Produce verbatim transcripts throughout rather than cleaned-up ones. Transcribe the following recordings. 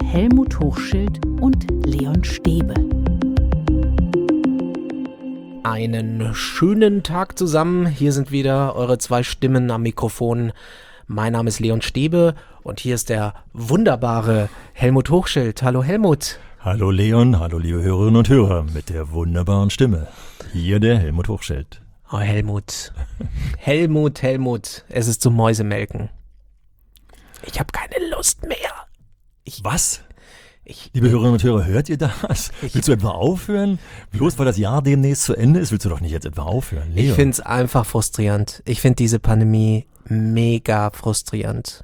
Helmut Hochschild und Leon Stäbe. Einen schönen Tag zusammen. Hier sind wieder eure zwei Stimmen am Mikrofon. Mein Name ist Leon Stäbe und hier ist der wunderbare Helmut Hochschild. Hallo Helmut. Hallo Leon, hallo liebe Hörerinnen und Hörer mit der wunderbaren Stimme. Hier der Helmut Hochschild. Oh Helmut, Helmut, Helmut, es ist zum Mäusemelken. Ich habe keine Lust mehr. Ich, Was? Ich, Liebe Hörerinnen und Hörer, hört ihr das? Ich, willst du etwa aufhören? Bloß weil das Jahr demnächst zu Ende ist, willst du doch nicht jetzt etwa aufhören, Leon. Ich finde es einfach frustrierend. Ich finde diese Pandemie mega frustrierend.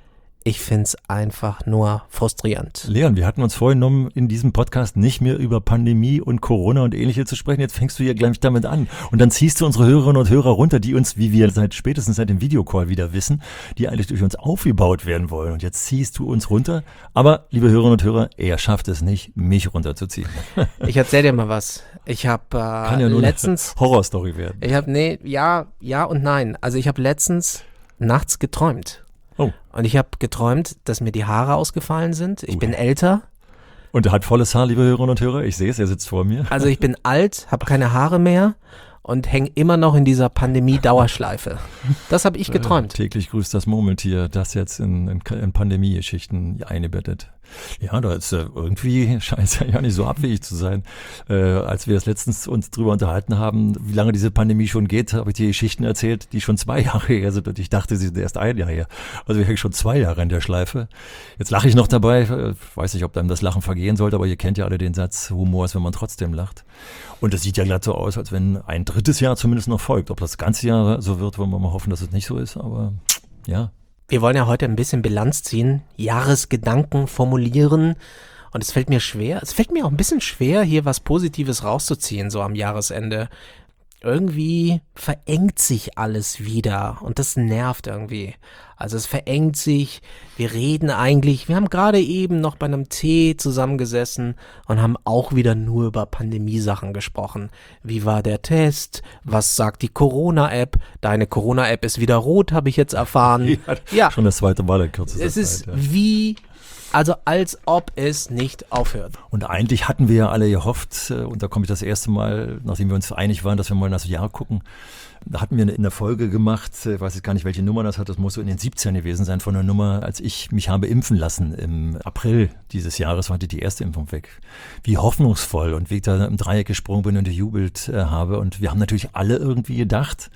Ich finde es einfach nur frustrierend. Leon, wir hatten uns vorgenommen, in diesem Podcast nicht mehr über Pandemie und Corona und Ähnliches zu sprechen. Jetzt fängst du hier gleich damit an. Und dann ziehst du unsere Hörerinnen und Hörer runter, die uns, wie wir seit spätestens seit dem Videocall wieder wissen, die eigentlich durch uns aufgebaut werden wollen. Und jetzt ziehst du uns runter. Aber, liebe Hörerinnen und Hörer, er schafft es nicht, mich runterzuziehen. Ich erzähl dir mal was. Ich habe äh, Kann ja nur letztens... eine Horrorstory werden. Ich habe, nee, ja, ja und nein. Also ich habe letztens nachts geträumt. Oh. Und ich habe geträumt, dass mir die Haare ausgefallen sind. Ich Oh. bin älter. Und er hat volles Haar, liebe Hörerinnen und Hörer. Ich sehe es, er sitzt vor mir. Also ich bin alt, habe keine Haare mehr und hänge immer noch in dieser Pandemie-Dauerschleife. Das habe ich geträumt. Äh, täglich grüßt das Murmeltier, das jetzt in, in, in Pandemie-Geschichten eingebettet. Ja, da ist äh, irgendwie scheint es ja nicht so abwegig zu sein. Äh, als wir das letztens uns drüber unterhalten haben, wie lange diese Pandemie schon geht, habe ich dir Geschichten erzählt, die schon zwei Jahre her sind und ich dachte, sie sind erst ein Jahr her. Also wir hängen schon zwei Jahre in der Schleife. Jetzt lache ich noch dabei, äh, weiß nicht, ob einem das Lachen vergehen sollte, aber ihr kennt ja alle den Satz, Humor ist, wenn man trotzdem lacht. Und es sieht ja glatt so aus, als wenn ein drittes Jahr zumindest noch folgt. Ob das ganze Jahr so wird, wollen wir mal hoffen, dass es nicht so ist, aber ja. Wir wollen ja heute ein bisschen Bilanz ziehen, Jahresgedanken formulieren und es fällt mir schwer, es fällt mir auch ein bisschen schwer, hier was Positives rauszuziehen, so am Jahresende. Irgendwie verengt sich alles wieder und das nervt irgendwie. Also es verengt sich, wir reden eigentlich, wir haben gerade eben noch bei einem Tee zusammengesessen und haben auch wieder nur über Pandemiesachen gesprochen. Wie war der Test? Was sagt die Corona-App? Deine Corona-App ist wieder rot, habe ich jetzt erfahren. Ja, Ja, schon das zweite Mal in kürzester es ist Zeit. Ja. wie, also als ob es nicht aufhört. Und eigentlich hatten wir ja alle gehofft, äh, und da komme ich das erste Mal, nachdem wir uns einig waren, dass wir mal in das Jahr gucken, da hatten wir in der Folge gemacht, ich weiß jetzt gar nicht, welche Nummer das hat, das muss so in den siebzigern gewesen sein, von der Nummer, als ich mich habe impfen lassen im April dieses Jahres, war die erste Impfung weg. Wie hoffnungsvoll und wie ich da im Dreieck gesprungen bin und gejubelt äh, habe. Und wir haben natürlich alle irgendwie gedacht,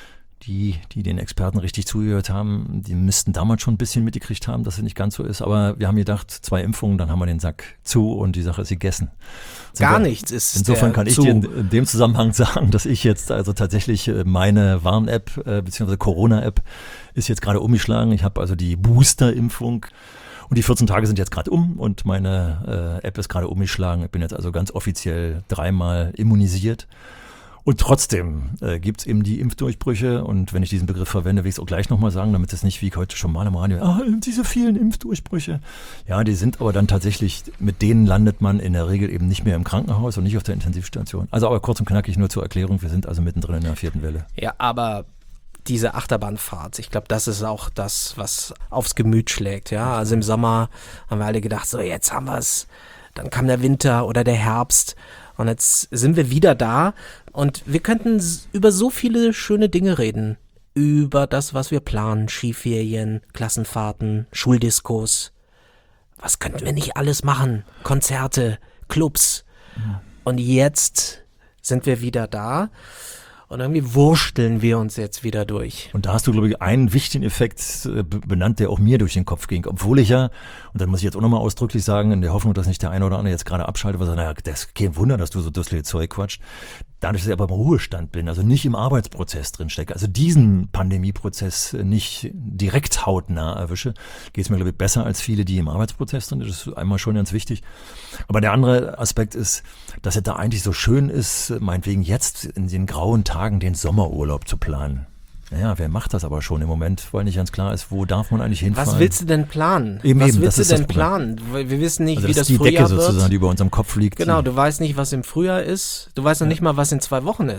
Die, die den Experten richtig zugehört haben, die müssten damals schon ein bisschen mitgekriegt haben, dass es nicht ganz so ist. Aber wir haben gedacht, zwei Impfungen, dann haben wir den Sack zu und die Sache ist gegessen. Gar wir, nichts ist Insofern der kann ich zu. dir in, in dem Zusammenhang sagen, dass ich jetzt also tatsächlich meine Warn-App äh, bzw. Corona-App ist jetzt gerade umgeschlagen. Ich habe also die Booster-Impfung. Und die vierzehn Tage sind jetzt gerade um und meine äh, App ist gerade umgeschlagen. Ich bin jetzt also ganz offiziell dreimal immunisiert. Und trotzdem äh, gibt es eben die Impfdurchbrüche und wenn ich diesen Begriff verwende, will ich es auch gleich nochmal sagen, damit es nicht wie heute schon mal am Radio, ah, diese vielen Impfdurchbrüche. Ja, die sind aber dann tatsächlich, mit denen landet man in der Regel eben nicht mehr im Krankenhaus und nicht auf der Intensivstation. Also aber kurz und knackig nur zur Erklärung, wir sind also mittendrin in der vierten Welle. Ja, aber diese Achterbahnfahrt, ich glaube, das ist auch das, was aufs Gemüt schlägt. Ja, also im Sommer haben wir alle gedacht, so jetzt haben wir es, dann kam der Winter oder der Herbst. Und jetzt sind wir wieder da und wir könnten über so viele schöne Dinge reden. Über das, was wir planen, Skiferien, Klassenfahrten, Schuldiskos. Was könnten wir nicht alles machen? Konzerte, Clubs. Mhm. Und jetzt sind wir wieder da und irgendwie wursteln wir uns jetzt wieder durch. Und da hast du, glaube ich, einen wichtigen Effekt äh, benannt, der auch mir durch den Kopf ging. Obwohl ich ja, und dann muss ich jetzt auch nochmal ausdrücklich sagen, in der Hoffnung, dass nicht der eine oder andere jetzt gerade abschaltet, weil er sagt, naja, das ist kein Wunder, dass du so dusselig Zeug quatscht. Dadurch, dass ich aber im Ruhestand bin, also nicht im Arbeitsprozess drin stecke, also diesen Pandemieprozess nicht direkt hautnah erwische, geht es mir, glaube ich, besser als viele, die im Arbeitsprozess sind. Das ist einmal schon ganz wichtig. Aber der andere Aspekt ist, dass es da eigentlich so schön ist, meinetwegen jetzt in den grauen Tagen den Sommerurlaub zu planen. Naja, wer macht das aber schon im Moment, weil nicht ganz klar ist, wo darf man eigentlich hinfahren? Was willst du denn planen? Eben, was eben, willst das du ist denn das planen? Wir wissen nicht, also wie das das ist die Frühjahr Decke wird. sozusagen, die über unserem Kopf liegt. Genau, du weißt nicht, was im Frühjahr ist. Du weißt noch Ja. nicht mal, was in zwei Wochen ist.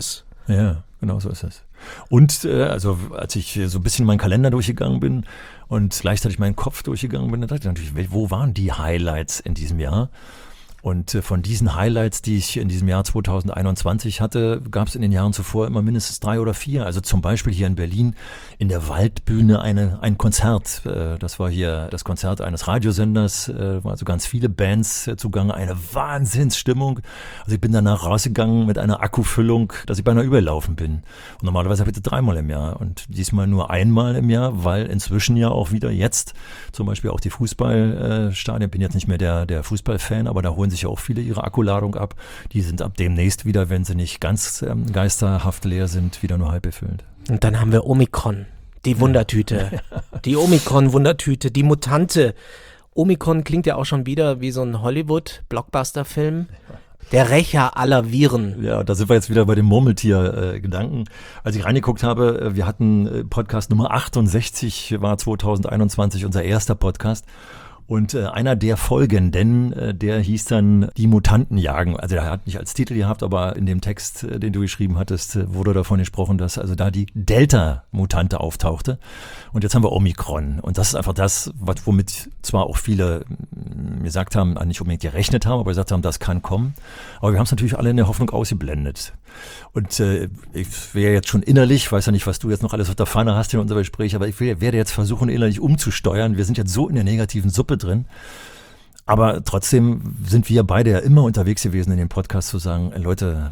Ja, genau so ist es. Und äh, also als ich so ein bisschen meinen Kalender durchgegangen bin und gleichzeitig meinen Kopf durchgegangen bin, dann dachte ich natürlich, wo waren die Highlights in diesem Jahr? Und äh, von diesen Highlights, die ich in diesem Jahr zwanzig einundzwanzig hatte, gab es in den Jahren zuvor immer mindestens drei oder vier. Also zum Beispiel hier in Berlin in der Waldbühne eine, ein Konzert. Äh, das war hier das Konzert eines Radiosenders, äh, waren also ganz viele Bands äh, zugange, eine Wahnsinnsstimmung. Also ich bin danach rausgegangen mit einer Akkufüllung, dass ich beinahe überlaufen bin. Und normalerweise bitte dreimal im Jahr und diesmal nur einmal im Jahr, weil inzwischen ja auch wieder jetzt zum Beispiel auch die Fußballstadien, bin jetzt nicht mehr der, der Fußballfan, aber da holen sich ja auch viele ihre Akkuladung ab. Die sind ab demnächst wieder, wenn sie nicht ganz ähm, geisterhaft leer sind, wieder nur halb befüllt. Und dann haben wir Omikron, die Wundertüte. Die Omikron-Wundertüte, die Mutante. Omikron klingt ja auch schon wieder wie so ein Hollywood-Blockbuster-Film. Der Rächer aller Viren. Ja, da sind wir jetzt wieder bei dem Murmeltier-Gedanken. Als ich reingeguckt habe, wir hatten Podcast Nummer achtundsechzig, war zwanzig einundzwanzig unser erster Podcast. Und äh, einer der Folgenden, äh, der hieß dann Die Mutanten jagen. Also der hat nicht als Titel gehabt, aber in dem Text, äh, den du geschrieben hattest, äh, wurde davon gesprochen, dass also da die Delta-Mutante auftauchte. Und jetzt haben wir Omikron. Und das ist einfach das, was, womit zwar auch viele mh, gesagt haben, nicht unbedingt gerechnet haben, aber gesagt haben, das kann kommen. Aber wir haben es natürlich alle in der Hoffnung ausgeblendet. Und äh, ich wäre jetzt schon innerlich, weiß ja nicht, was du jetzt noch alles auf der Pfanne hast in unserem Gespräch, aber ich will, werde jetzt versuchen, innerlich umzusteuern. Wir sind jetzt so in der negativen Suppe drin. Aber trotzdem sind wir beide ja immer unterwegs gewesen in dem Podcast zu sagen, äh, Leute,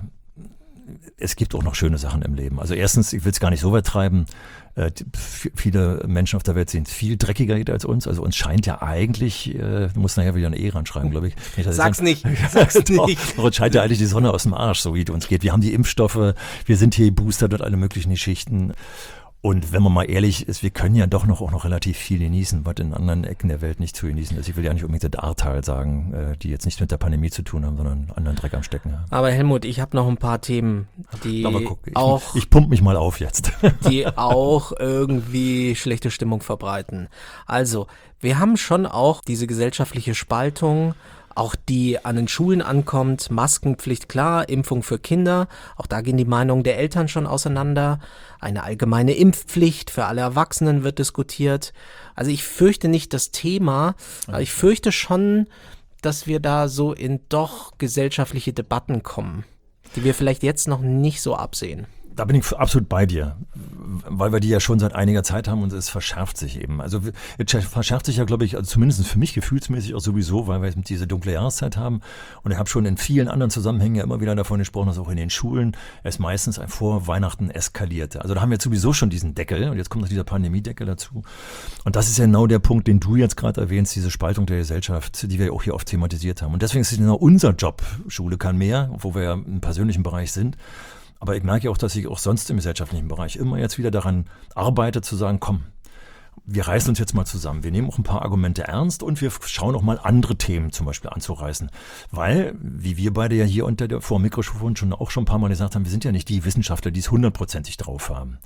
es gibt auch noch schöne Sachen im Leben. Also erstens, ich will es gar nicht so weit treiben, äh, f- viele Menschen auf der Welt sind viel dreckiger als uns. Also uns scheint ja eigentlich, äh, du musst nachher wieder eine E ranschreiben, glaube ich. ich Sag's sagen, nicht, sag's nicht. Doch, uns scheint ja eigentlich die Sonne aus dem Arsch, so wie es uns geht. Wir haben die Impfstoffe, wir sind hier geboostert und alle möglichen Geschichten. Und wenn man mal ehrlich ist, wir können ja doch noch auch noch relativ viel genießen, was in anderen Ecken der Welt nicht zu genießen ist. Ich will ja nicht unbedingt das Ahrtal sagen, äh, die jetzt nicht mit der Pandemie zu tun haben, sondern anderen Dreck am Stecken haben. Aber Helmut, ich habe noch ein paar Themen, die Aber guck, ich, auch, ich pump mich mal auf jetzt. die auch irgendwie schlechte Stimmung verbreiten. Also, wir haben schon auch diese gesellschaftliche Spaltung, auch die an den Schulen ankommt, Maskenpflicht klar, Impfung für Kinder, auch da gehen die Meinungen der Eltern schon auseinander. Eine allgemeine Impfpflicht für alle Erwachsenen wird diskutiert. Also ich fürchte nicht das Thema, aber ich fürchte schon, dass wir da so in doch gesellschaftliche Debatten kommen, die wir vielleicht jetzt noch nicht so absehen. Da bin ich absolut bei dir, weil wir die ja schon seit einiger Zeit haben und es verschärft sich eben. Also es verschärft sich ja, glaube ich, also zumindest für mich gefühlsmäßig auch sowieso, weil wir jetzt diese dunkle Jahreszeit haben. Und ich habe schon in vielen anderen Zusammenhängen ja immer wieder davon gesprochen, dass auch in den Schulen es meistens vor Weihnachten eskalierte. Also da haben wir jetzt sowieso schon diesen Deckel und jetzt kommt noch dieser Pandemiedeckel dazu. Und das ist ja genau der Punkt, den du jetzt gerade erwähnst, diese Spaltung der Gesellschaft, die wir auch hier oft thematisiert haben. Und deswegen ist es genau unser Job, Schule kann mehr, wo wir ja im persönlichen Bereich sind. Aber ich merke auch, dass ich auch sonst im gesellschaftlichen Bereich immer jetzt wieder daran arbeite, zu sagen, komm, wir reißen uns jetzt mal zusammen. Wir nehmen auch ein paar Argumente ernst und wir schauen auch mal andere Themen zum Beispiel anzureißen. Weil, wie wir beide ja hier unter der, vor dem Mikrofon schon auch schon ein paar Mal gesagt haben, wir sind ja nicht die Wissenschaftler, die es hundertprozentig drauf haben.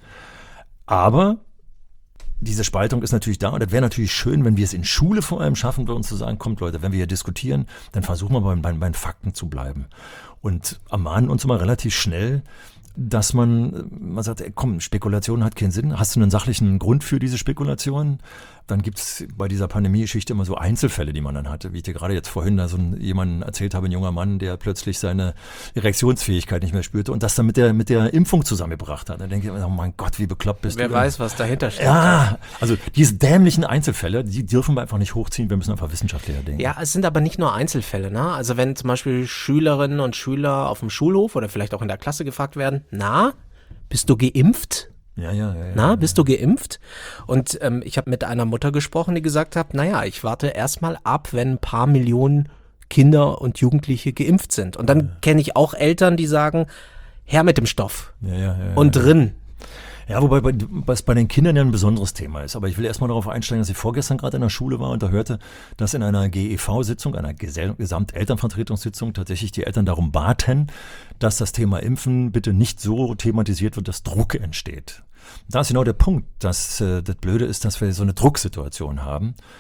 Aber diese Spaltung ist natürlich da und das wäre natürlich schön, wenn wir es in Schule vor allem schaffen würden, zu sagen, kommt Leute, wenn wir hier diskutieren, dann versuchen wir bei, bei, bei den Fakten zu bleiben. Und ermahnen uns immer relativ schnell, dass man, man sagt, ey, komm, Spekulation hat keinen Sinn. Hast du einen sachlichen Grund für diese Spekulation? Dann gibt es bei dieser Pandemie-Geschichte immer so Einzelfälle, die man dann hatte. Wie ich dir gerade jetzt vorhin da so ein, jemanden erzählt habe, ein junger Mann, der plötzlich seine Erektionsfähigkeit nicht mehr spürte und das dann mit der, mit der Impfung zusammengebracht hat. Dann denke ich immer, oh mein Gott, wie bekloppt bist Wer du. Wer weiß, was dahinter steht. Ja, also diese dämlichen Einzelfälle, die dürfen wir einfach nicht hochziehen. Wir müssen einfach wissenschaftlicher denken. Ja, es sind aber nicht nur Einzelfälle, ne? Also wenn zum Beispiel Schülerinnen und Schüler auf dem Schulhof oder vielleicht auch in der Klasse gefragt werden, na, bist du geimpft? Ja, ja, ja. Na, ja, bist ja. du geimpft? Und ähm, ich habe mit einer Mutter gesprochen, die gesagt hat, naja, ich warte erstmal ab, wenn ein paar Millionen Kinder und Jugendliche geimpft sind. Und dann ja. kenne ich auch Eltern, die sagen, her mit dem Stoff ja, ja, ja, und ja. drin. Ja, wobei bei, was bei den Kindern ja ein besonderes Thema ist. Aber ich will erstmal darauf einsteigen, dass ich vorgestern gerade in der Schule war und da hörte, dass in einer G E V-Sitzung, einer Gesamtelternvertretungssitzung, tatsächlich die Eltern darum baten, dass das Thema Impfen bitte nicht so thematisiert wird, dass Druck entsteht. Da ist genau der Punkt, dass äh, das Blöde ist, dass wir so eine Drucksituation haben.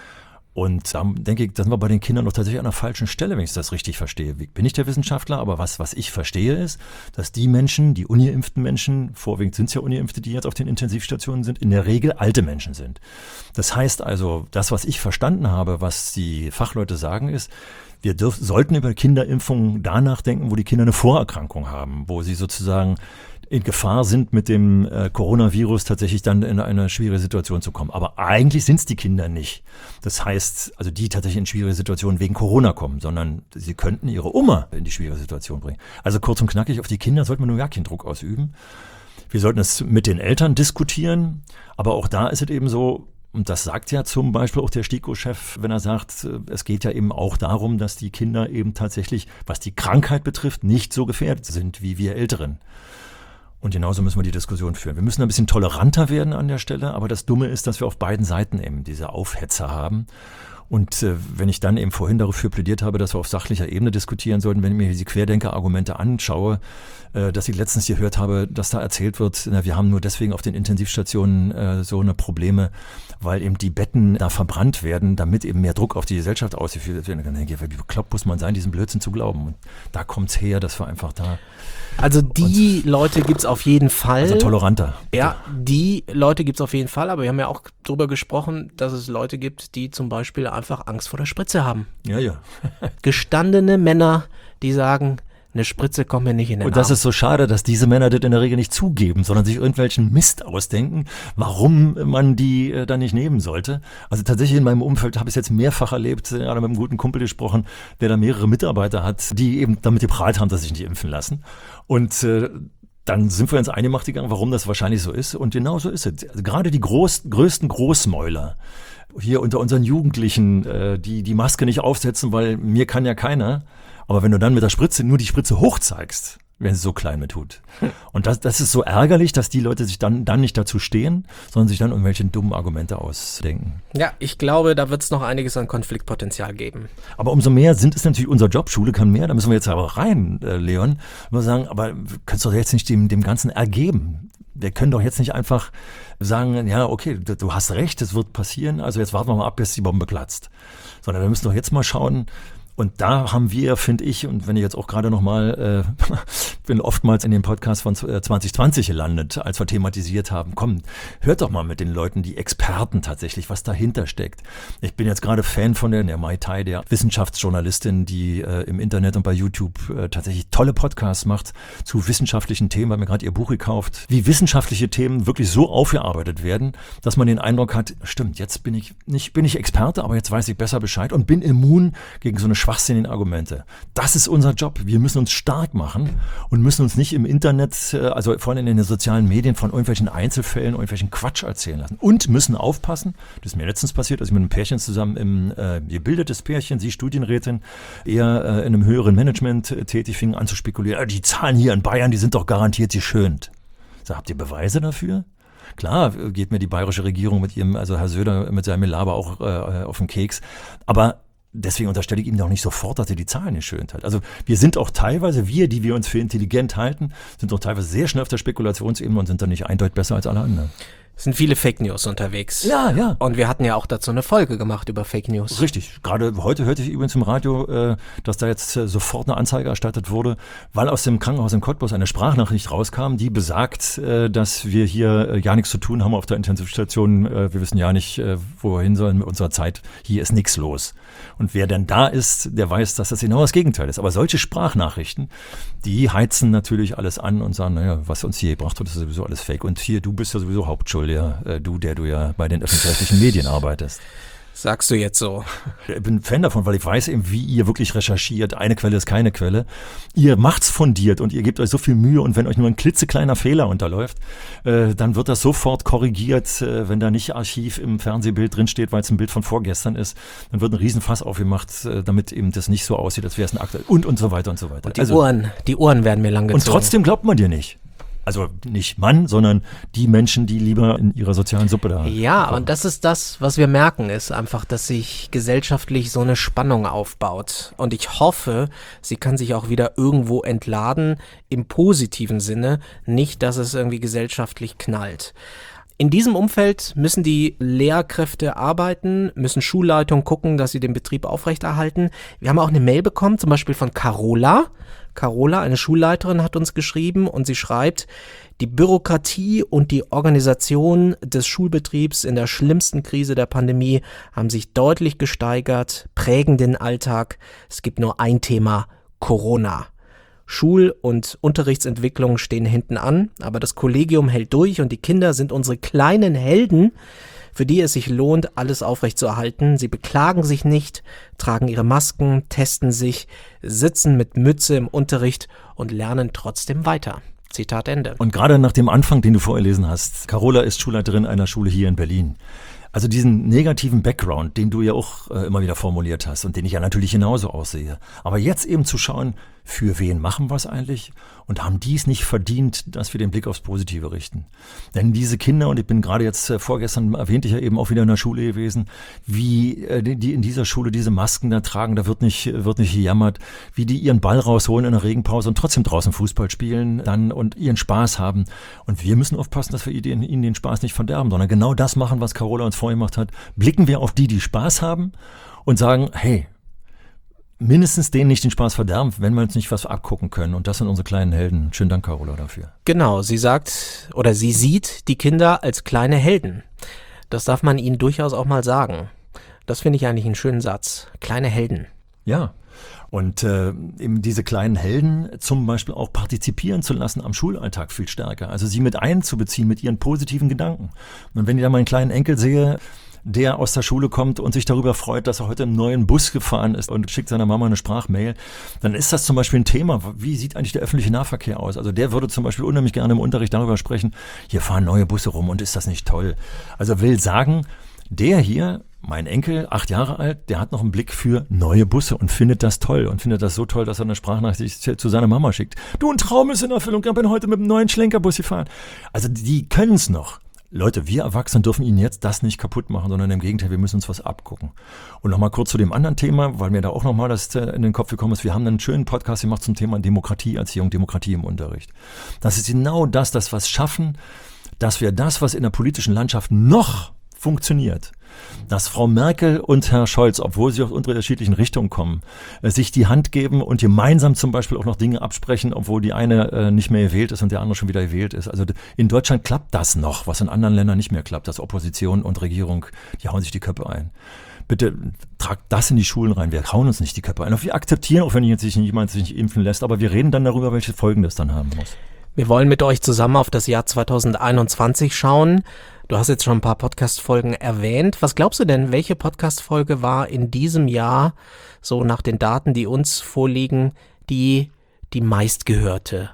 Und da denke ich, da sind wir bei den Kindern noch tatsächlich an der falschen Stelle, wenn ich das richtig verstehe. Ich bin nicht der Wissenschaftler, aber was, was ich verstehe ist, dass die Menschen, die ungeimpften Menschen, vorwiegend sind es ja Ungeimpfte, die jetzt auf den Intensivstationen sind, in der Regel alte Menschen sind. Das heißt also, das, was ich verstanden habe, was die Fachleute sagen, ist, wir dürf, sollten über Kinderimpfungen da nachdenken, wo die Kinder eine Vorerkrankung haben, wo sie sozusagen in Gefahr sind, mit dem äh, Coronavirus tatsächlich dann in eine schwierige Situation zu kommen. Aber eigentlich sind es die Kinder nicht. Das heißt, also die tatsächlich in schwierige Situationen wegen Corona kommen, sondern sie könnten ihre Oma in die schwierige Situation bringen. Also kurz und knackig, auf die Kinder sollte man nur gar keinen Druck ausüben. Wir sollten es mit den Eltern diskutieren, aber auch da ist es eben so, und das sagt ja zum Beispiel auch der STIKO-Chef, wenn er sagt, es geht ja eben auch darum, dass die Kinder eben tatsächlich, was die Krankheit betrifft, nicht so gefährdet sind wie wir Älteren. Und genauso müssen wir die Diskussion führen. Wir müssen ein bisschen toleranter werden an der Stelle, aber das Dumme ist, dass wir auf beiden Seiten eben diese Aufhetzer haben. Und äh, wenn ich dann eben vorhin dafür plädiert habe, dass wir auf sachlicher Ebene diskutieren sollten, wenn ich mir diese Querdenker-Argumente anschaue, äh, dass ich letztens gehört habe, dass da erzählt wird, na, wir haben nur deswegen auf den Intensivstationen äh, so eine Probleme, weil eben die Betten da verbrannt werden, damit eben mehr Druck auf die Gesellschaft ausgeführt wird. Dann denke ich, wie bekloppt muss man sein, diesen Blödsinn zu glauben. Und da kommt's her, dass wir einfach da... Also die Leute gibt's auf jeden Fall. Also toleranter. Ja, die Leute gibt's auf jeden Fall, aber wir haben ja auch drüber gesprochen, dass es Leute gibt, die zum Beispiel einfach Angst vor der Spritze haben. Ja, ja. Gestandene Männer, die sagen, eine Spritze kommt mir nicht in den Arm. Und das ist so schade, dass diese Männer das in der Regel nicht zugeben, sondern sich irgendwelchen Mist ausdenken, warum man die äh, dann nicht nehmen sollte. Also tatsächlich in meinem Umfeld habe ich es jetzt mehrfach erlebt, gerade mit einem guten Kumpel gesprochen, der da mehrere Mitarbeiter hat, die eben damit geprahlt haben, dass sie sich nicht impfen lassen. Und äh, dann sind wir ins Eingemachte gegangen, warum das wahrscheinlich so ist. Und genau so ist es. Also gerade die groß, größten Großmäuler hier unter unseren Jugendlichen, äh, die die Maske nicht aufsetzen, weil mir kann ja keiner. Aber wenn du dann mit der Spritze nur die Spritze hochzeigst, wenn sie so klein mit tut. Und das, das ist so ärgerlich, dass die Leute sich dann, dann nicht dazu stehen, sondern sich dann irgendwelche dummen Argumente ausdenken. Ja, ich glaube, da wird es noch einiges an Konfliktpotenzial geben. Aber umso mehr sind es natürlich unser Job, Schule kann mehr, da müssen wir jetzt aber rein, äh, Leon. Wir sagen, aber wir können es doch jetzt nicht dem, dem Ganzen ergeben. Wir können doch jetzt nicht einfach sagen, ja, okay, du, du hast recht, es wird passieren, also jetzt warten wir mal ab, bis die Bombe platzt. Sondern wir müssen doch jetzt mal schauen. Und da haben wir, finde ich, und wenn ich jetzt auch gerade nochmal, äh, bin oftmals in dem Podcast von zwanzig zwanzig gelandet, als wir thematisiert haben, komm, hört doch mal mit den Leuten, die Experten tatsächlich, was dahinter steckt. Ich bin jetzt gerade Fan von der, der Mai Tai, der Wissenschaftsjournalistin, die äh, im Internet und bei YouTube äh, tatsächlich tolle Podcasts macht zu wissenschaftlichen Themen, habe mir gerade ihr Buch gekauft, wie wissenschaftliche Themen wirklich so aufgearbeitet werden, dass man den Eindruck hat, stimmt, jetzt bin ich nicht, bin ich Experte, aber jetzt weiß ich besser Bescheid und bin immun gegen so eine schwachsinnigen Argumente. Das ist unser Job. Wir müssen uns stark machen und müssen uns nicht im Internet, also vor allem in den sozialen Medien, von irgendwelchen Einzelfällen, irgendwelchen Quatsch erzählen lassen. Und müssen aufpassen, das ist mir letztens passiert, als ich mit einem Pärchen zusammen, im äh, gebildetes Pärchen, sie Studienrätin, eher äh, in einem höheren Management äh, tätig, fingen an zu spekulieren, die Zahlen hier in Bayern, die sind doch garantiert geschönt. So, habt ihr Beweise dafür? Klar, geht mir die bayerische Regierung mit ihrem, also Herr Söder mit seinem Laber auch äh, auf den Keks, aber deswegen unterstelle ich ihm doch nicht sofort, dass er die Zahlen geschönt hat. Also wir sind auch teilweise, wir, die wir uns für intelligent halten, sind auch teilweise sehr schnell auf der Spekulationsebene und sind dann nicht eindeutig besser als alle anderen. Es sind viele Fake News unterwegs. Ja, ja. Und wir hatten ja auch dazu eine Folge gemacht über Fake News. Richtig. Gerade heute hörte ich übrigens im Radio, äh, dass da jetzt äh, sofort eine Anzeige erstattet wurde, weil aus dem Krankenhaus in Cottbus eine Sprachnachricht rauskam, die besagt, äh, dass wir hier äh, ja nichts zu tun haben auf der Intensivstation. Äh, wir wissen ja nicht, äh, wohin sollen mit unserer Zeit. Hier ist nichts los. Und wer denn da ist, der weiß, dass das genau das Gegenteil ist. Aber solche Sprachnachrichten, die heizen natürlich alles an und sagen, naja, was uns hier gebracht wird, ist sowieso alles Fake. Und hier, du bist ja sowieso Hauptschuld. Ja, du, der du ja bei den öffentlich-rechtlichen Medien arbeitest. Sagst du jetzt so? Ich bin Fan davon, weil ich weiß eben, wie ihr wirklich recherchiert. Eine Quelle ist keine Quelle. Ihr macht's fundiert und ihr gebt euch so viel Mühe und wenn euch nur ein klitzekleiner Fehler unterläuft, äh, dann wird das sofort korrigiert. Äh, wenn da nicht Archiv im Fernsehbild drinsteht, weil es ein Bild von vorgestern ist, dann wird ein Riesenfass aufgemacht, äh, damit eben das nicht so aussieht, als wäre es ein Akt und und so weiter und so weiter. Und die also, Ohren, die Ohren werden mir lang gezogen. Und trotzdem glaubt man dir nicht. Also nicht Mann, sondern die Menschen, die lieber in ihrer sozialen Suppe da sind. Ja, und das ist das, was wir merken, ist einfach, dass sich gesellschaftlich so eine Spannung aufbaut. Und ich hoffe, sie kann sich auch wieder irgendwo entladen, im positiven Sinne, nicht, dass es irgendwie gesellschaftlich knallt. In diesem Umfeld müssen die Lehrkräfte arbeiten, müssen Schulleitungen gucken, dass sie den Betrieb aufrechterhalten. Wir haben auch eine Mail bekommen, zum Beispiel von Carola. Carola, eine Schulleiterin, hat uns geschrieben und sie schreibt, die Bürokratie und die Organisation des Schulbetriebs in der schlimmsten Krise der Pandemie haben sich deutlich gesteigert, prägen den Alltag. Es gibt nur ein Thema, Corona. Schul- und Unterrichtsentwicklung stehen hinten an, aber das Kollegium hält durch und die Kinder sind unsere kleinen Helden, für die es sich lohnt, alles aufrechtzuerhalten. Sie beklagen sich nicht, tragen ihre Masken, testen sich, sitzen mit Mütze im Unterricht und lernen trotzdem weiter. Zitat Ende. Und gerade nach dem Anfang, den du vorgelesen hast, Carola ist Schulleiterin einer Schule hier in Berlin. Also diesen negativen Background, den du ja auch äh, immer wieder formuliert hast und den ich ja natürlich genauso aussehe. Aber jetzt eben zu schauen, für wen machen wir es eigentlich und haben die es nicht verdient, dass wir den Blick aufs Positive richten. Denn diese Kinder, und ich bin gerade jetzt äh, vorgestern, erwähnte ich ja eben auch wieder in der Schule gewesen, wie äh, die, die in dieser Schule diese Masken da tragen, da wird nicht, wird nicht gejammert, wie die ihren Ball rausholen in der Regenpause und trotzdem draußen Fußball spielen dann und ihren Spaß haben. Und wir müssen aufpassen, dass wir ihnen, ihnen den Spaß nicht verderben, sondern genau das machen, was Carola uns vorgemacht hat. Blicken wir auf die, die Spaß haben und sagen, hey, mindestens denen nicht den Spaß verderben, wenn wir uns nicht was abgucken können. Und das sind unsere kleinen Helden. Schönen Dank, Carola, dafür. Genau, sie sagt oder sie sieht die Kinder als kleine Helden. Das darf man ihnen durchaus auch mal sagen. Das finde ich eigentlich einen schönen Satz. Kleine Helden. Ja. Und äh, eben diese kleinen Helden zum Beispiel auch partizipieren zu lassen am Schulalltag viel stärker. Also sie mit einzubeziehen mit ihren positiven Gedanken. Und wenn ich da meinen kleinen Enkel sehe, der aus der Schule kommt und sich darüber freut, dass er heute im neuen Bus gefahren ist und schickt seiner Mama eine Sprachmail, dann ist das zum Beispiel ein Thema. Wie sieht eigentlich der öffentliche Nahverkehr aus? Also der würde zum Beispiel unheimlich gerne im Unterricht darüber sprechen, hier fahren neue Busse rum und ist das nicht toll? Also will sagen, der hier, mein Enkel, acht Jahre alt, der hat noch einen Blick für neue Busse und findet das toll und findet das so toll, dass er eine Sprachnachricht zu seiner Mama schickt. Du, ein Traum ist in Erfüllung, ich bin heute mit einem neuen Schlenkerbus gefahren. Also die können es noch. Leute, wir Erwachsenen dürfen ihnen jetzt das nicht kaputt machen, sondern im Gegenteil, wir müssen uns was abgucken. Und nochmal kurz zu dem anderen Thema, weil mir da auch nochmal das in den Kopf gekommen ist. Wir haben einen schönen Podcast gemacht zum Thema Demokratieerziehung, Demokratie im Unterricht. Das ist genau das, das was schaffen, dass wir das, was in der politischen Landschaft noch funktioniert, dass Frau Merkel und Herr Scholz, obwohl sie aus unterschiedlichen Richtungen kommen, sich die Hand geben und gemeinsam zum Beispiel auch noch Dinge absprechen, obwohl die eine äh, nicht mehr gewählt ist und der andere schon wieder gewählt ist. Also in Deutschland klappt das noch, was in anderen Ländern nicht mehr klappt, dass Opposition und Regierung, die hauen sich die Köpfe ein. Bitte tragt das in die Schulen rein. Wir hauen uns nicht die Köpfe ein. Wir akzeptieren, auch wenn jetzt sich jemand sich nicht impfen lässt, aber wir reden dann darüber, welche Folgen das dann haben muss. Wir wollen mit euch zusammen auf das Jahr zweitausendeinundzwanzig schauen. Du hast jetzt schon ein paar Podcast-Folgen erwähnt. Was glaubst du denn, welche Podcast-Folge war in diesem Jahr, so nach den Daten, die uns vorliegen, die die meistgehörte?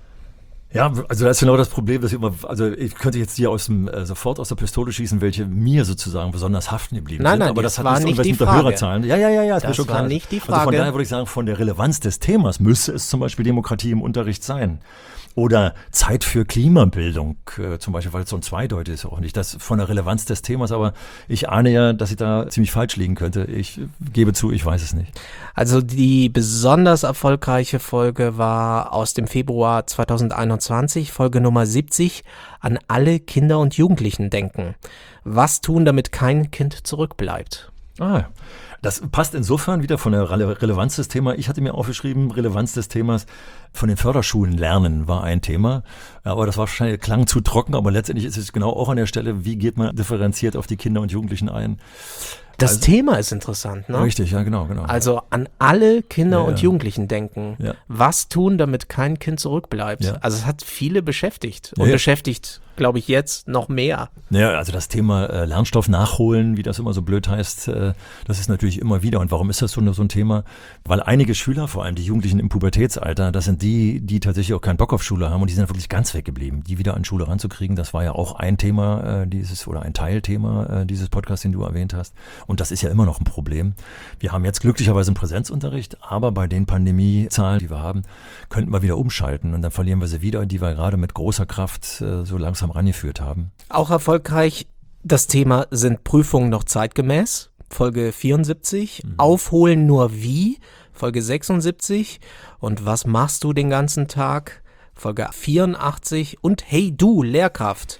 Ja, also das ist genau das Problem, dass ich immer, also ich könnte jetzt hier aus dem, äh, sofort aus der Pistole schießen, welche mir sozusagen besonders haften geblieben nein, sind. Nein, aber das das war hat nicht die mit der Frage. Hörerzahlen. Ja, ja, ja, ja, das ist mir schon war klar. nicht die Frage. Also von daher würde ich sagen, von der Relevanz des Themas müsste es zum Beispiel Demokratie im Unterricht sein. Oder Zeit für Klimabildung, äh, zum Beispiel, weil es so ein Zweideutig ist auch nicht. Das von der Relevanz des Themas, aber ich ahne ja, dass ich da ziemlich falsch liegen könnte. Ich gebe zu, ich weiß es nicht. Also die besonders erfolgreiche Folge war aus dem Februar zweitausendeinundzwanzig, Folge Nummer siebzig, an alle Kinder und Jugendlichen denken. Was tun, damit kein Kind zurückbleibt? Ah, das passt insofern wieder von der Rele- Relevanz des Themas. Ich hatte mir aufgeschrieben, Relevanz des Themas von den Förderschulen lernen war ein Thema. Aber das war wahrscheinlich, klang zu trocken, aber letztendlich ist es genau auch an der Stelle, wie geht man differenziert auf die Kinder und Jugendlichen ein. Das also, Thema ist interessant, ne? Richtig, ja, genau, genau. Also an alle Kinder Ja, und ja. Jugendlichen denken. Ja. Was tun, damit kein Kind zurückbleibt? Ja. Also es hat viele beschäftigt und Ja, ja. beschäftigt, glaube ich, jetzt noch mehr. Naja, also das Thema äh, Lernstoff nachholen, wie das immer so blöd heißt, äh, das ist natürlich immer wieder. Und warum ist das so, so ein Thema? Weil einige Schüler, vor allem die Jugendlichen im Pubertätsalter, das sind die, die tatsächlich auch keinen Bock auf Schule haben und die sind wirklich ganz weggeblieben. Die wieder an Schule ranzukriegen, das war ja auch ein Thema äh, dieses oder ein Teilthema äh, dieses Podcasts, den du erwähnt hast. Und das ist ja immer noch ein Problem. Wir haben jetzt glücklicherweise einen Präsenzunterricht, aber bei den Pandemiezahlen, die wir haben, könnten wir wieder umschalten und dann verlieren wir sie wieder, die wir gerade mit großer Kraft äh, so langsam rangeführt haben. Auch erfolgreich, das Thema sind Prüfungen noch zeitgemäß, Folge vierundsiebzig, mhm. Aufholen nur wie, Folge sechsundsiebzig und was machst du den ganzen Tag, Folge vierundachtzig und Hey du, Lehrkraft,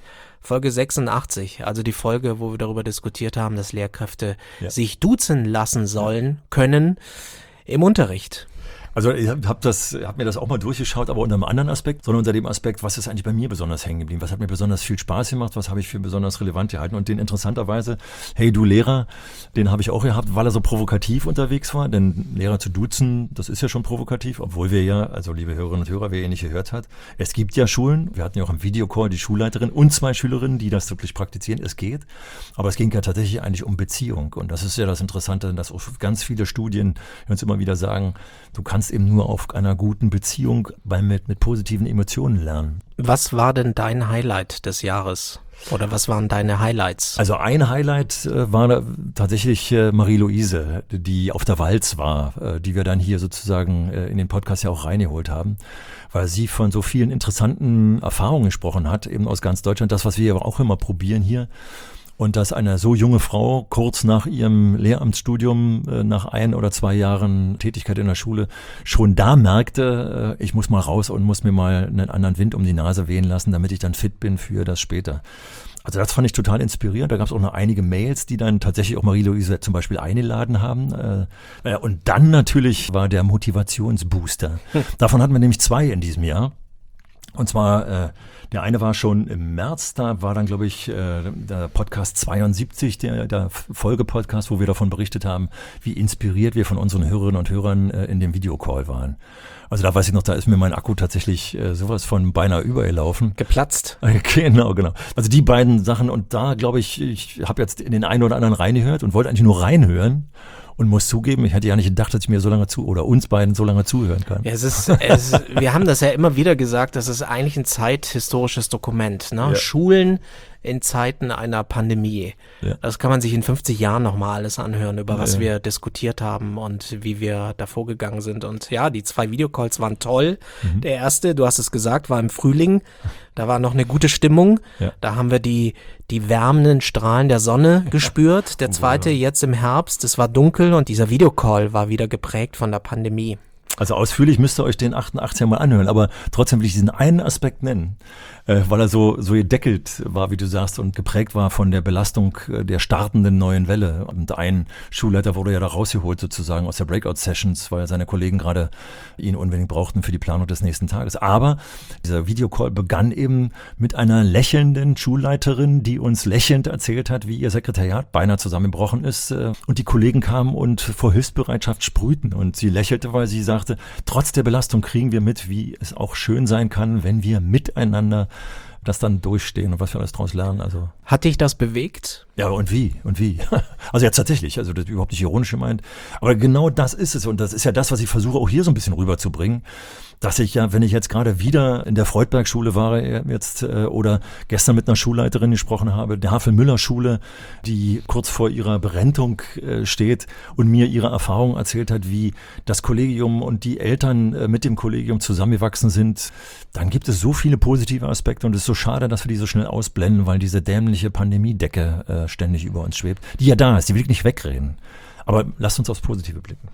Folge sechsundachtzig, also die Folge, wo wir darüber diskutiert haben, dass Lehrkräfte ja. sich duzen lassen sollen, können im Unterricht. Also ich habe das, hab mir das auch mal durchgeschaut, aber unter einem anderen Aspekt, sondern unter dem Aspekt, was ist eigentlich bei mir besonders hängen geblieben? Was hat mir besonders viel Spaß gemacht? Was habe ich für besonders relevant gehalten? Und den interessanterweise, hey du Lehrer, den habe ich auch gehabt, weil er so provokativ unterwegs war. Denn Lehrer zu duzen, das ist ja schon provokativ, obwohl wir ja, also liebe Hörerinnen und Hörer, wer ihr nicht gehört hat, es gibt ja Schulen, wir hatten ja auch im Videocall die Schulleiterin und zwei Schülerinnen, die das wirklich praktizieren. Es geht, aber es ging ja tatsächlich eigentlich um Beziehung. Und das ist ja das Interessante, dass auch ganz viele Studien uns immer wieder sagen, du kannst eben nur auf einer guten Beziehung bei, mit, mit positiven Emotionen lernen. Was war denn dein Highlight des Jahres? Oder was waren deine Highlights? Also ein Highlight äh, war tatsächlich äh, Marie-Louise, die auf der Walz war, äh, die wir dann hier sozusagen äh, in den Podcast ja auch reingeholt haben, weil sie von so vielen interessanten Erfahrungen gesprochen hat, eben aus ganz Deutschland, das, was wir aber auch immer probieren hier. Und dass eine so junge Frau kurz nach ihrem Lehramtsstudium, äh, nach ein oder zwei Jahren Tätigkeit in der Schule, schon da merkte, äh, ich muss mal raus und muss mir mal einen anderen Wind um die Nase wehen lassen, damit ich dann fit bin für das später. Also das fand ich total inspirierend. Da gab es auch noch einige Mails, die dann tatsächlich auch Marie-Louise zum Beispiel eingeladen haben. Äh, und dann natürlich war der Motivationsbooster. Hm. Davon hatten wir nämlich zwei in diesem Jahr. Und zwar, äh, der eine war schon im März, da war dann, glaube ich, äh, der Podcast zweiundsiebzig, der, der Folgepodcast, wo wir davon berichtet haben, wie inspiriert wir von unseren Hörerinnen und Hörern äh, in dem Videocall waren. Also da weiß ich noch, da ist mir mein Akku tatsächlich äh, sowas von beinahe übergelaufen. Geplatzt. Genau, genau. Also die beiden Sachen und da, glaube ich, ich habe jetzt in den einen oder anderen reingehört und wollte eigentlich nur reinhören. Und muss zugeben, ich hätte ja nicht gedacht, dass ich mir so lange zu, oder uns beiden so lange zuhören kann. Ja, es ist, es, wir haben das ja immer wieder gesagt, das ist eigentlich ein zeithistorisches Dokument. Ne? Ja. Schulen in Zeiten einer Pandemie. Ja. Das kann man sich in fünfzig Jahren nochmal alles anhören, über was Ja. wir diskutiert haben und wie wir da vorgegangen sind. Und ja, die zwei Videocalls waren toll. Mhm. Der erste, du hast es gesagt, war im Frühling. Da war noch eine gute Stimmung. Ja. Da haben wir die, die wärmenden Strahlen der Sonne gespürt. Der zweite jetzt im Herbst, es war dunkel und dieser Videocall war wieder geprägt von der Pandemie. Also ausführlich müsst ihr euch den achtundachtziger mal anhören, aber trotzdem will ich diesen einen Aspekt nennen, äh, weil er so, so gedeckelt war, wie du sagst, und geprägt war von der Belastung äh, der startenden neuen Welle. Und ein Schulleiter wurde ja da rausgeholt sozusagen aus der Breakout-Sessions, weil seine Kollegen gerade ihn unbedingt brauchten für die Planung des nächsten Tages. Aber dieser Videocall begann eben mit einer lächelnden Schulleiterin, die uns lächelnd erzählt hat, wie ihr Sekretariat beinahe zusammengebrochen ist. Äh, und die Kollegen kamen und vor Hilfsbereitschaft sprühten. Und sie lächelte, weil sie sagte, trotz der Belastung kriegen wir mit, wie es auch schön sein kann, wenn wir miteinander das dann durchstehen und was wir alles daraus lernen. Also Hat dich das bewegt? ja, und wie? Und wie? Also ja, tatsächlich, also das ist überhaupt nicht ironisch gemeint. Aber genau das ist es. Und das ist ja das, was ich versuche auch hier so ein bisschen rüberzubringen. Dass ich ja, wenn ich jetzt gerade wieder in der Freudberg-Schule war jetzt äh, oder gestern mit einer Schulleiterin gesprochen habe, der Havel-Müller-Schule, die kurz vor ihrer Berentung äh, steht und mir ihre Erfahrungen erzählt hat, wie das Kollegium und die Eltern äh, mit dem Kollegium zusammengewachsen sind, dann gibt es so viele positive Aspekte und es ist so schade, dass wir die so schnell ausblenden, weil diese dämliche Pandemiedecke äh, ständig über uns schwebt, die ja da ist, die will ich nicht wegreden. Aber lasst uns aufs Positive blicken.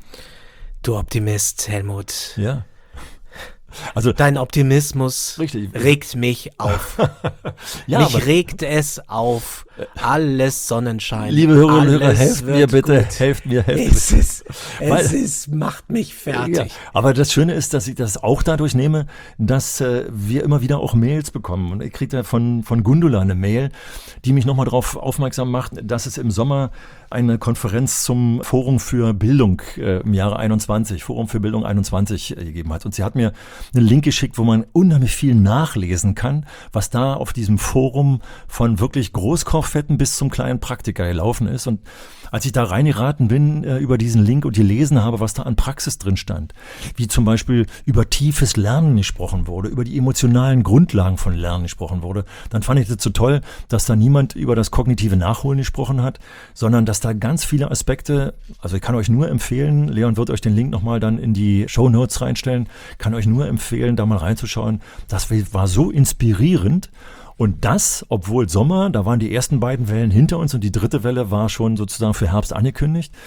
Du Optimist, Helmut. Ja. Also Dein Optimismus richtig. regt mich auf. Ja, mich aber- regt es auf. Alles Sonnenschein. Liebe Hörerinnen und Hörer, Alles helft wird mir bitte, gut. helft mir, helft Es mir. ist, Weil- es ist, macht mich fertig. Ja, aber das Schöne ist, dass ich das auch dadurch nehme, dass äh, wir immer wieder auch Mails bekommen. Und ich kriege da von, von Gundula eine Mail, die mich nochmal darauf aufmerksam macht, dass es im Sommer eine Konferenz zum Forum für Bildung äh, im Jahre einundzwanzig, Forum für Bildung einundzwanzig äh, gegeben hat. Und sie hat mir einen Link geschickt, wo man unheimlich viel nachlesen kann, was da auf diesem Forum von wirklich Großkochfetten bis zum kleinen Praktiker gelaufen ist. Und als ich da reingeraten bin äh, über diesen Link und gelesen habe, was da an Praxis drin stand, wie zum Beispiel über tiefes Lernen gesprochen wurde, über die emotionalen Grundlagen von Lernen gesprochen wurde, dann fand ich das so toll, dass da niemand über das kognitive Nachholen gesprochen hat, sondern dass da ganz viele Aspekte, also ich kann euch nur empfehlen, Leon wird euch den Link nochmal dann in die Shownotes reinstellen, kann euch nur empfehlen, da mal reinzuschauen. Das war so inspirierend. Und das, obwohl Sommer, da waren die ersten beiden Wellen hinter uns und die dritte Welle war schon sozusagen für Herbst angekündigt.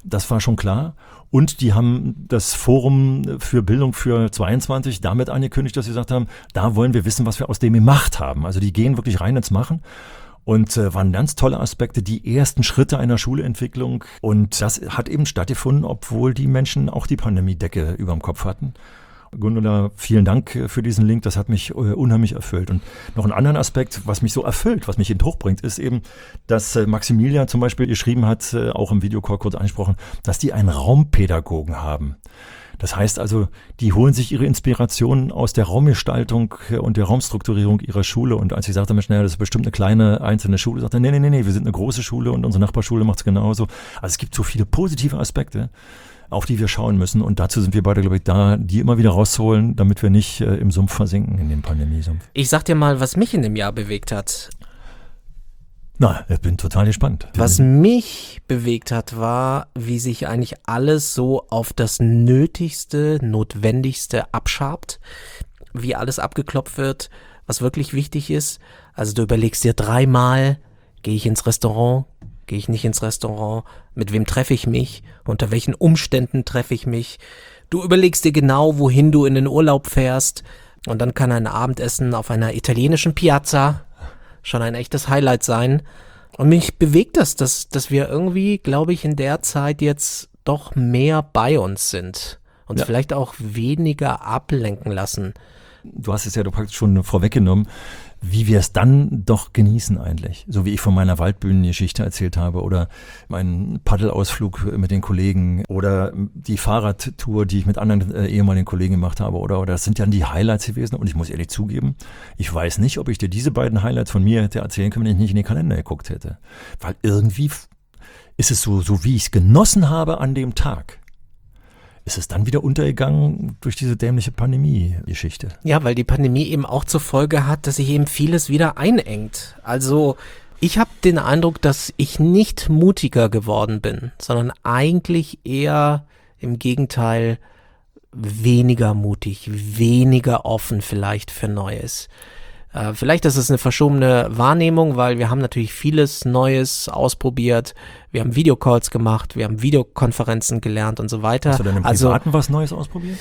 Das war schon klar. Und die haben das Forum für Bildung für zweiundzwanzig damit angekündigt, dass sie gesagt haben, da wollen wir wissen, was wir aus dem gemacht haben. Also die gehen wirklich rein ins Machen. Und äh, waren ganz tolle Aspekte, die ersten Schritte einer Schulentwicklung. Und das hat eben stattgefunden, obwohl die Menschen auch die Pandemiedecke über dem Kopf hatten. Gundula, vielen Dank für diesen Link, das hat mich äh, unheimlich erfüllt. Und noch einen anderen Aspekt, was mich so erfüllt, was mich eben hochbringt, ist eben, dass äh, Maximilian zum Beispiel geschrieben hat, äh, auch im Videocall kurz angesprochen, dass die einen Raumpädagogen haben. Das heißt also, die holen sich ihre Inspirationen aus der Raumgestaltung und der Raumstrukturierung ihrer Schule. Und als ich sagte, Mensch, naja, das ist bestimmt eine kleine einzelne Schule, sagte er, nee, nee, nee, nee, wir sind eine große Schule und unsere Nachbarschule macht es genauso. Also es gibt so viele positive Aspekte, auf die wir schauen müssen. Und dazu sind wir beide, glaube ich, da, die immer wieder rauszuholen, damit wir nicht äh, im Sumpf versinken, in dem Pandemiesumpf. Ich sag dir mal, was mich in dem Jahr bewegt hat. Na, ich bin total gespannt. Was mich bewegt hat, war, wie sich eigentlich alles so auf das Nötigste, Notwendigste abschabt, wie alles abgeklopft wird, was wirklich wichtig ist. Also du überlegst dir dreimal, gehe ich ins Restaurant, gehe ich nicht ins Restaurant, mit wem treffe ich mich, unter welchen Umständen treffe ich mich. Du überlegst dir genau, wohin du in den Urlaub fährst und dann kann ein Abendessen auf einer italienischen Piazza schon ein echtes Highlight sein. Und mich bewegt das, dass, dass wir irgendwie, glaube ich, in der Zeit jetzt doch mehr bei uns sind. Uns ja. vielleicht auch weniger ablenken lassen. Du hast es ja praktisch schon vorweggenommen, wie wir es dann doch genießen eigentlich. So wie ich von meiner Waldbühnengeschichte erzählt habe oder meinen Paddelausflug mit den Kollegen oder die Fahrradtour, die ich mit anderen äh, ehemaligen Kollegen gemacht habe. Oder, oder das sind ja die Highlights gewesen. Und ich muss ehrlich zugeben, ich weiß nicht, ob ich dir diese beiden Highlights von mir hätte erzählen können, wenn ich nicht in den Kalender geguckt hätte. Weil irgendwie ist es so, so wie ich es genossen habe an dem Tag, ist es dann wieder untergegangen durch diese dämliche Pandemie-Geschichte. Ja, weil die Pandemie eben auch zur Folge hat, dass sich eben vieles wieder einengt. Also ich habe den Eindruck, dass ich nicht mutiger geworden bin, sondern eigentlich eher im Gegenteil weniger mutig, weniger offen vielleicht für Neues. Äh, vielleicht ist es eine verschobene Wahrnehmung, weil wir haben natürlich vieles Neues ausprobiert. Wir haben Videocalls gemacht, wir haben Videokonferenzen gelernt und so weiter. Hast du denn im also, Privaten was Neues ausprobiert?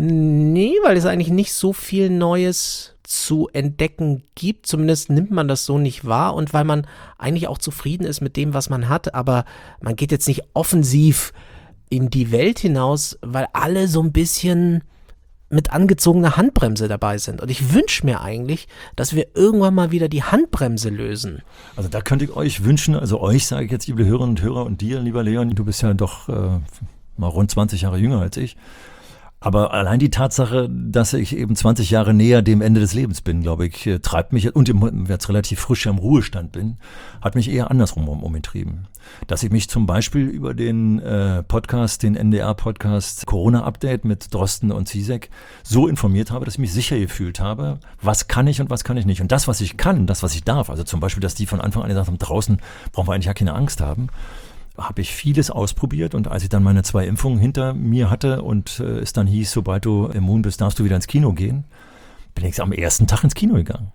Nee, weil es eigentlich nicht so viel Neues zu entdecken gibt. Zumindest nimmt man das so nicht wahr und weil man eigentlich auch zufrieden ist mit dem, was man hat. Aber man geht jetzt nicht offensiv in die Welt hinaus, weil alle so ein bisschen mit angezogener Handbremse dabei sind. Und ich wünsche mir eigentlich, dass wir irgendwann mal wieder die Handbremse lösen. Also da könnte ich euch wünschen, also euch sage ich jetzt, liebe Hörerinnen und Hörer und dir, lieber Leon, du bist ja doch äh, mal rund zwanzig Jahre jünger als ich. Aber allein die Tatsache, dass ich eben zwanzig Jahre näher dem Ende des Lebens bin, glaube ich, treibt mich, und jetzt relativ frisch im Ruhestand bin, hat mich eher andersrum um, umgetrieben. Dass ich mich zum Beispiel über den äh, Podcast, den N D R-Podcast Corona-Update mit Drosten und Zizek so informiert habe, dass ich mich sicher gefühlt habe, was kann ich und was kann ich nicht. Und das, was ich kann, das, was ich darf, also zum Beispiel, dass die von Anfang an gesagt haben, draußen brauchen wir eigentlich ja keine Angst haben, habe ich vieles ausprobiert und als ich dann meine zwei Impfungen hinter mir hatte und äh, es dann hieß, sobald du immun bist, darfst du wieder ins Kino gehen, bin ich am ersten Tag ins Kino gegangen.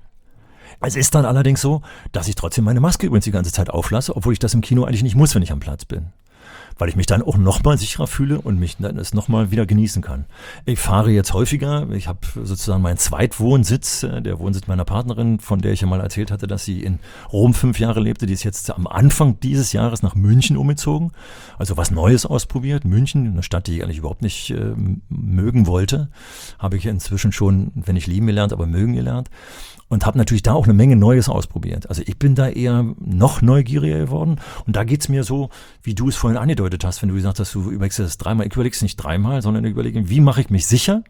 Es ist dann allerdings so, dass ich trotzdem meine Maske übrigens die ganze Zeit auflasse, obwohl ich das im Kino eigentlich nicht muss, wenn ich am Platz bin. Weil ich mich dann auch nochmal sicherer fühle und mich dann es nochmal wieder genießen kann. Ich fahre jetzt häufiger, ich habe sozusagen meinen Zweitwohnsitz, der Wohnsitz meiner Partnerin, von der ich ja mal erzählt hatte, dass sie in Rom fünf Jahre lebte, die ist jetzt am Anfang dieses Jahres nach München umgezogen, also was Neues ausprobiert. München, eine Stadt, die ich eigentlich überhaupt nicht äh, mögen wollte, habe ich inzwischen schon, wenn nicht lieben gelernt, aber mögen gelernt. Und habe natürlich da auch eine Menge Neues ausprobiert. Also ich bin da eher noch neugieriger geworden. Und da geht's mir so, wie du es vorhin angedeutet hast, wenn du gesagt hast, du überlegst das dreimal. Ich überleg's nicht dreimal, sondern ich überlege, wie mache ich mich sicher?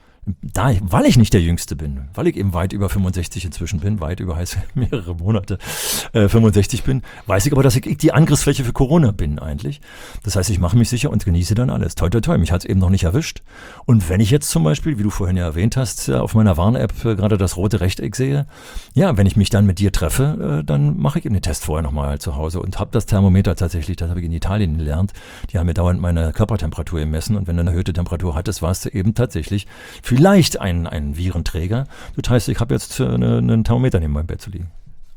Da, weil ich nicht der Jüngste bin, weil ich eben weit über fünfundsechzig inzwischen bin, weit über heißt mehrere Monate äh, fünfundsechzig bin, weiß ich aber, dass ich die Angriffsfläche für Corona bin eigentlich. Das heißt, ich mache mich sicher und genieße dann alles. Toi, toi, toi, mich hat es eben noch nicht erwischt. Und wenn ich jetzt zum Beispiel, wie du vorhin ja erwähnt hast, auf meiner Warn-App äh, gerade das rote Rechteck sehe, ja, wenn ich mich dann mit dir treffe, äh, dann mache ich eben den Test vorher nochmal zu Hause und habe das Thermometer tatsächlich, das habe ich in Italien gelernt, die haben mir dauernd meine Körpertemperatur gemessen und wenn du eine erhöhte Temperatur hattest, warst du eben tatsächlich vielleicht ein, ein Virenträger. Das heißt, ich habe jetzt eine, einen Thermometer neben meinem Bett zu liegen.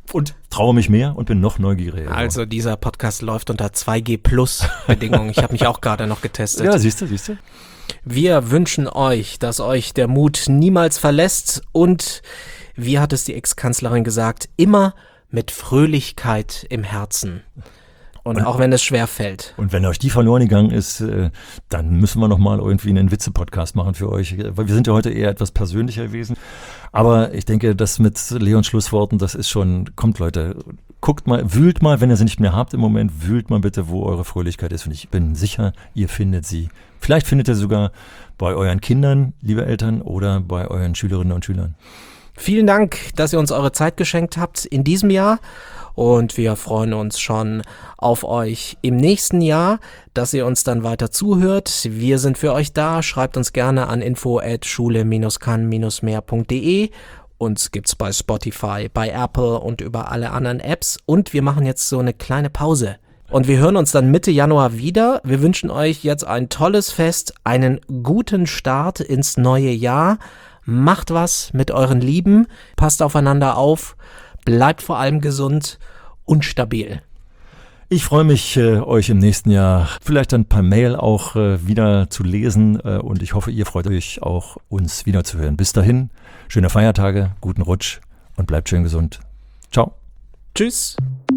Und traue mich mehr und bin noch neugieriger. Also dieser Podcast läuft unter zwei G Plus Bedingungen. Ich habe mich auch gerade noch getestet. Ja, siehst du, siehst du. Wir wünschen euch, dass euch der Mut niemals verlässt und, wie hat es die Ex-Kanzlerin gesagt, immer mit Fröhlichkeit im Herzen. Und, und auch wenn es schwer fällt. Und wenn euch die verloren gegangen ist, dann müssen wir nochmal irgendwie einen Witze-Podcast machen für euch. Weil wir sind ja heute eher etwas persönlicher gewesen. Aber ich denke, das mit Leons Schlussworten, das ist schon, kommt Leute, guckt mal, wühlt mal, wenn ihr sie nicht mehr habt im Moment, wühlt mal bitte, wo eure Fröhlichkeit ist. Und ich bin sicher, ihr findet sie. Vielleicht findet ihr sie sogar bei euren Kindern, liebe Eltern, oder bei euren Schülerinnen und Schülern. Vielen Dank, dass ihr uns eure Zeit geschenkt habt in diesem Jahr. Und wir freuen uns schon auf euch im nächsten Jahr, dass ihr uns dann weiter zuhört. Wir sind für euch da. Schreibt uns gerne an info at schule kann mehr punkt de. Uns gibt's bei Spotify, bei Apple und über alle anderen Apps. Und wir machen jetzt so eine kleine Pause. Und wir hören uns dann Mitte Januar wieder. Wir wünschen euch jetzt ein tolles Fest, einen guten Start ins neue Jahr. Macht was mit euren Lieben, passt aufeinander auf. Bleibt vor allem gesund und stabil. Ich freue mich, äh, euch im nächsten Jahr vielleicht dann per Mail auch äh, wieder zu lesen äh, und ich hoffe, ihr freut euch auch, uns wieder zu hören. Bis dahin, schöne Feiertage, guten Rutsch und bleibt schön gesund. Ciao. Tschüss.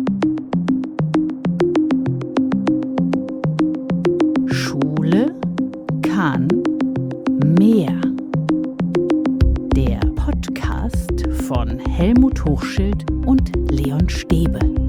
Schule kann mehr. Der Podcast von Helmut Hochschild und Leon Stäbe.